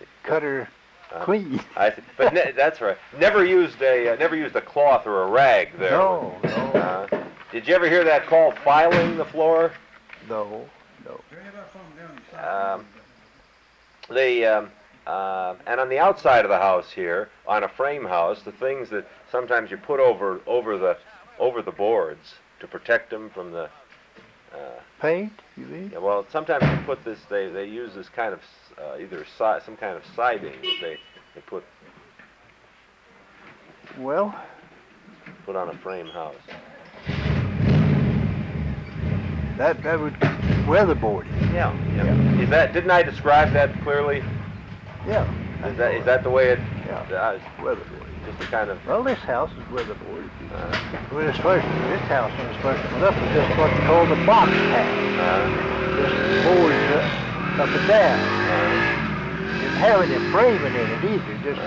Cutter clean. I see. But that's right. Never used a cloth or a rag there. No. Did you ever hear that called filing the floor? No. And on the outside of the house here, on a frame house, the things that sometimes you put over the boards to protect them from the paint, you mean? Yeah, well, sometimes you put this. They use this kind of some kind of siding that they put on a frame house. That would weatherboarding. Yeah. Didn't I describe that clearly? Yeah. Is that the way it? Yeah. Weatherboarding. Just a kind of. Well, this house is weatherboarded. When this house when it first went up, was just what's called a box house. Just boards up and down. Didn't have any framing in it either. Just.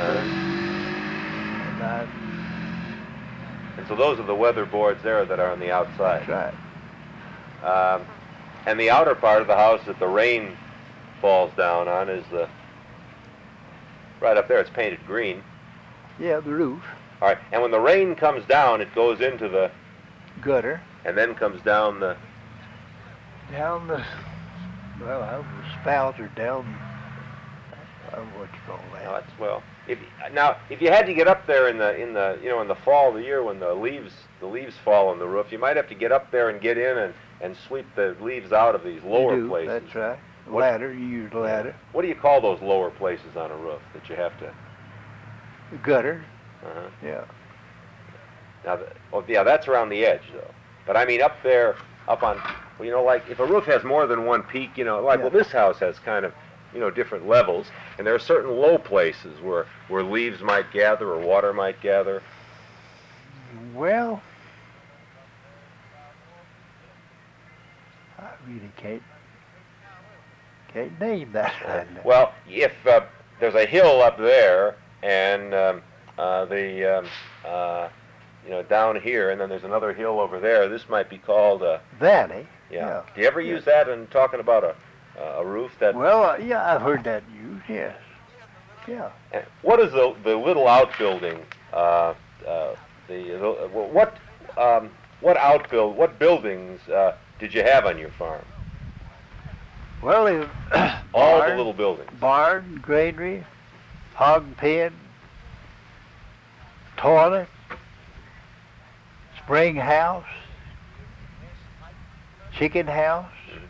And so those are the weather boards there that are on the outside. That's right. And the outer part of the house that the rain falls down on is right up there. It's painted green. Yeah, the roof. All right. And when the rain comes down, it goes into the gutter. And then comes down the. Down the. Well, I don't know, spout or down. I don't know what you call that. If you had to get up there in the fall of the year when the leaves fall on the roof, you might have to get up there and get in and sweep the leaves out of these lower places. That's right. Ladder, you use a ladder. What do you call those lower places on a roof that you have to? The gutter. Yeah. Now, that's around the edge though. But I mean up there, up on, like if a roof has more than one peak, well, this house has kind of, different levels, and there are certain low places where leaves might gather or water might gather. Well, I really can't name that. Well, if there's a hill up there, and down here, and then there's another hill over there, this might be called a valley. Yeah. Do you ever use that in talking about a roof that? Well, yeah, I've heard that used. Yes. Yeah. And what is the little outbuilding? What buildings did you have on your farm? Well, all the little buildings. Barn, granary, hog pen, toilet, spring house, chicken house.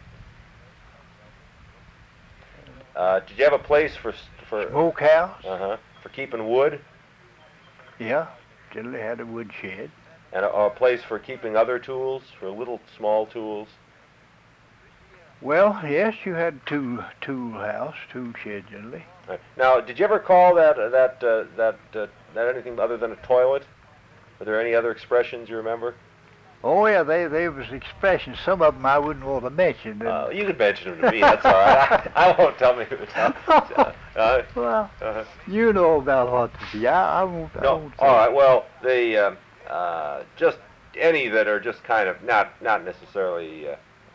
Did you have a place for smokehouse? For keeping wood? Yeah, generally had a wood shed. And a place for keeping other tools, for little small tools? Well, yes, you had tool shed generally. Right. Now, did you ever call that anything other than a toilet? Are there any other expressions you remember? Oh yeah, they was expressions. Some of them I wouldn't want to mention. You can mention them to me. That's all right. I won't tell me who to tell. Well, you know about what to be. I won't. No. I won't all right. Well, they just any that are just kind of not necessarily.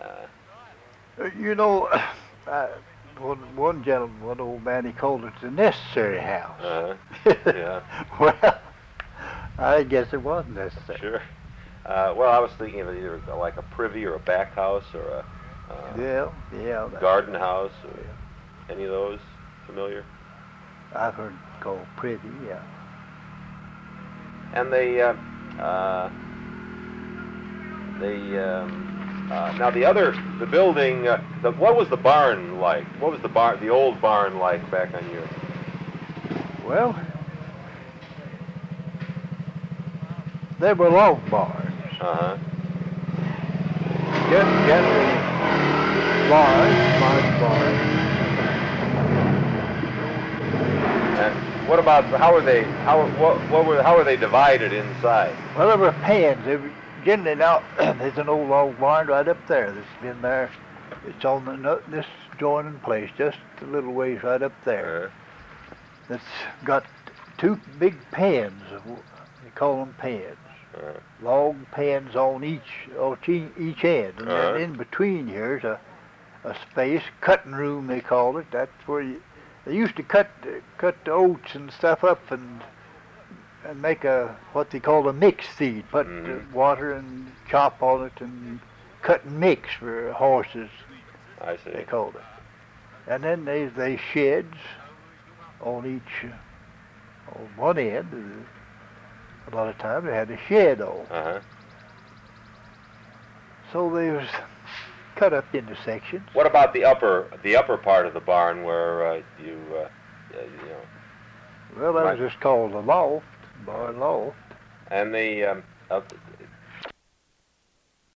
One gentleman, one old man, he called it the necessary house. Yeah. Well, I guess it was necessary. Sure. Well, I was thinking of either like a privy or a back house or a garden house or any of those familiar? I've heard it called privy, yeah. And now the building, what was the barn like? What was the old barn like back on your? Well, they were log barns. Generally large barns. And what about how were they divided inside? Well, there were pens. Generally now, there's an old log barn right up there that's been there. It's on this joining place, just a little ways right up there. That's got two big pens. They call them pens. Log pens on each end, and then in between here's a space, cutting room they call it. That's where They used to cut the oats and stuff up and make what they call a mix feed. Put water and chop on it and cut and mix for horses. I see. They called it. And then they sheds on each on one end. A lot of times they had a shed on. So they was cut up into sections. What about the upper part of the barn where you know? Well, that was just called a loft, barn loft. And